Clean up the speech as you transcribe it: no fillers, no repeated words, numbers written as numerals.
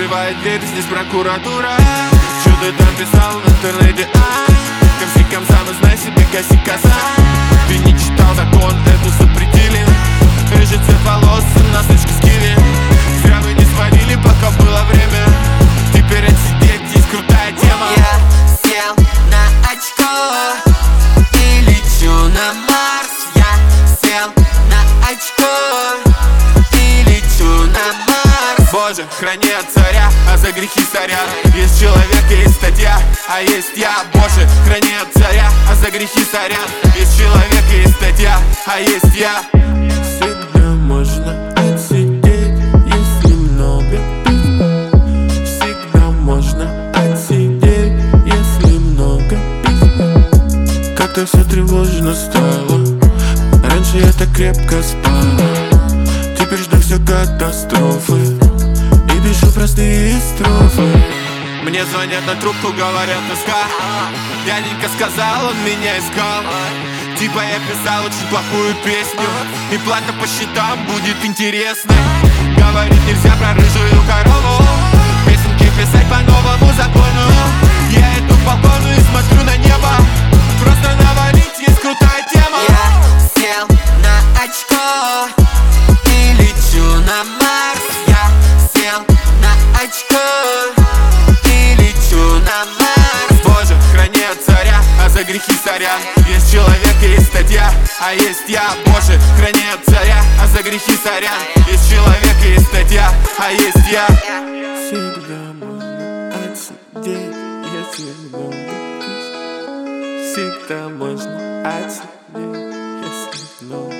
открывает дверь, здесь прокуратура. Что ты там писал в интернете, Комсиком сам и знай себе, коси коза. Ты не читал закон, это запретили. Рыжий цвет волос, насычка с киви. Зря вы не сводили, пока было время. Теперь отсидеть, здесь крутая тема. Я сел на очко и лечу на Марс. Я сел на очко и лечу на Марс. Боже, храни от царя, а за грехи сорян. Есть человек, есть статья, а есть я. Боже, храни от царя, а за грехи сорян. Есть человек, есть статья, а есть я. Всегда можно отсидеть, если много пить. Всегда можно отсидеть, если много пить. Как-то все тревожно стало. Раньше я так крепко спала. Теперь жду все катастрофы и пишу простые строфы. Мне звонят на трубку, говорят СК. Дяденька сказал, он меня искал. Типа я писал очень плохую песню, и плата по счетам будет интересной. Говорит, нельзя про рыжую корову песенки писать по новому закону. Я иду по балкону и смотрю на небо. Просто навалить, есть крутая тема. Я сел на очко и лечу на Марс. Я сел на очко и лечу на Марс. Боже, храни от царя, а за грехи сорян. Есть человек, есть статья, а есть я. Боже, храни от царя, а за грехи сорян. Есть человек, есть статья, а есть я. Всегда можно отсидеть, если много пить. Всегда можно отсидеть, если много